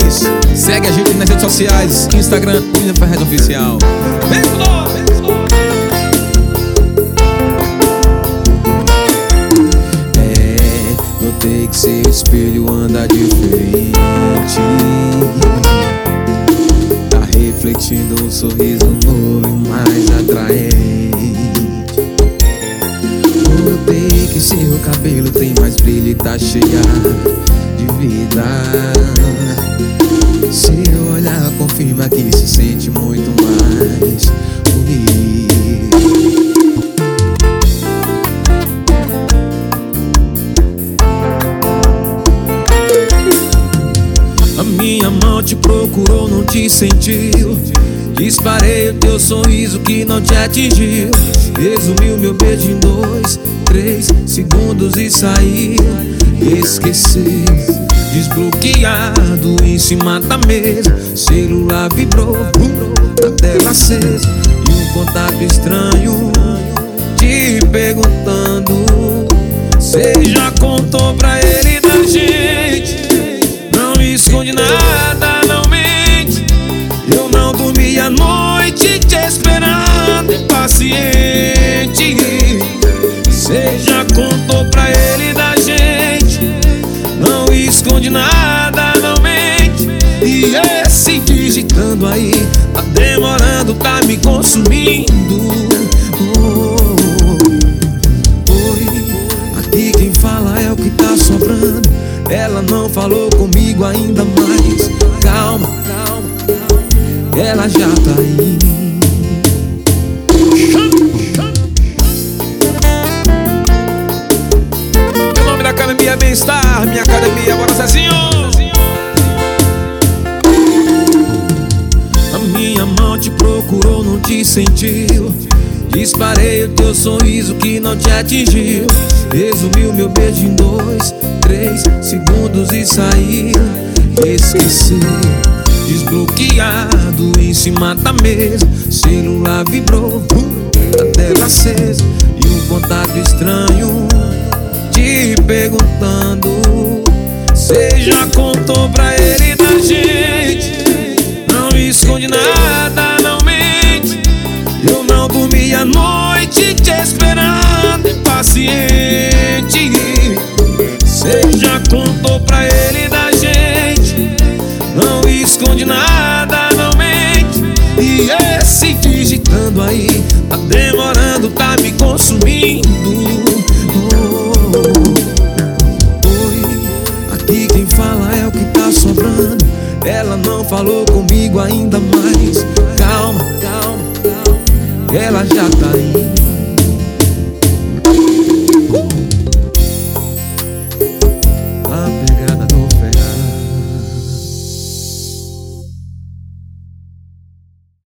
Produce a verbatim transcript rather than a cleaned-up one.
nós. Segue a gente nas redes sociais, Instagram, William Ferrez Oficial. Vem com nós, vem com nós. É, notei que seu espelho anda diferente. Tá refletindo um sorriso novo e mais atraente. Notei que seu cabelo tem mais brilho e tá cheia de vida. Seu olhar confirma que se sente muito mais bonito. A minha mão te procurou, não te sentiu. Disparei o teu sorriso que não te atingiu. Resumiu meu beijo em dois, três segundos e saiu. Esqueceu, desbloqueado em cima da mesa. Celular vibrou, a tela acesa. E um contato estranho te perguntando: cê já contou pra ele da gente? Não esconde nada, não mente. Eu não dormi a noite te esperando, impaciente. Cê já contou pra ele da gente? Não esconde nada, não mente. E esse digitando aí tá demorando, tá me consumindo. Oh, oi, aqui quem fala é o que tá sobrando. Ela não falou comigo ainda, mas calma, calma, calma, ela já tá aí. O nome da academia é Bem-Estar, minha academia, bora Zezinho. A minha mão te procurou, não te sentiu. Disparei o teu sorriso que não te atingiu. Resumiu meu beijo em dois, três segundos e saiu. Esqueceu, desbloqueado em cima da mesa. Celular vibrou, a tela acesa. E um contato estranho te perguntando: cê já contou pra ele da gente? Não esconde nada, não mente. Eu não dormi a noite te esperando, impaciente. Cê já contou pra ele da gente? Não esconde nada, não mente. E esse digitando aí tá demorando, tá me consumindo. Oh, oi, aqui quem fala é o que tá sobrando. Ela não falou comigo ainda, mas calma, calma, calma, ela já tá aí.